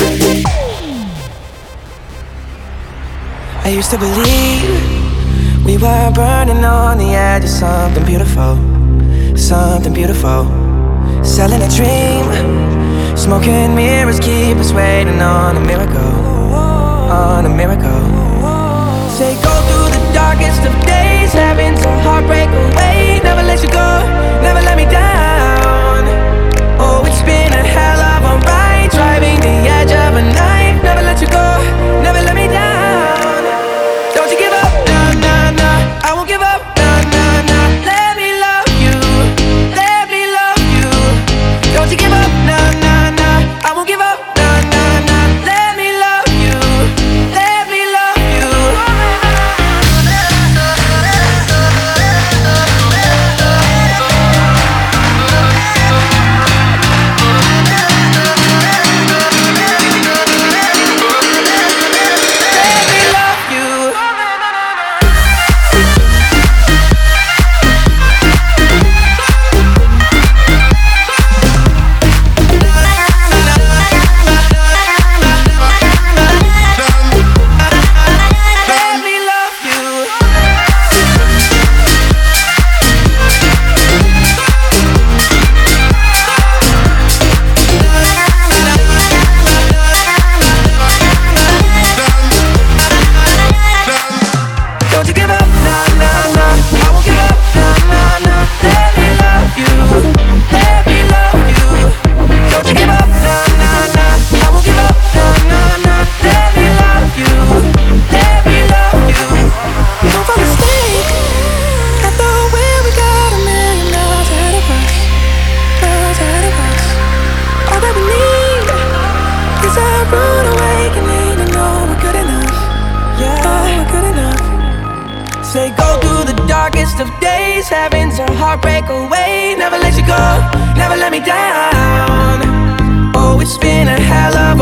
I used to believe we were burning on the edge of something beautiful, something beautiful. Selling a dream, smoking mirrors keep us waiting on a miracle, on a miracle. Say go through the darkest of days, having to heartbreak away. Never let you go, never let me down. Oh, it's been a hell of a ride, driving the edge of a knife. Never let you go, never let me down. Don't you give up, nah, nah, nah. I won't give up, nah, nah, nah. Let me love you, let me love you. Don't you give up, nah, nah, nah. I won't give up, nah, nah, nah. Let me love you, let me love you. Let me love you. Let me love you. Don't you give up, nah, nah, nah. I won't give up, nah, nah, nah. Let me love you, let me love you. Don't you give up, nah, nah, nah. I won't give up, nah, nah, nah. Let me love you, let me love you. Don't fall asleep. I thought when we got a million miles ahead of us, miles ahead of us. All that we need is a rude awakening to know we're good enough. Yeah, we're good enough. Say go through the darkest of days, having to heartbreak away. Never let you go, never let me down. Oh, it's been a hell of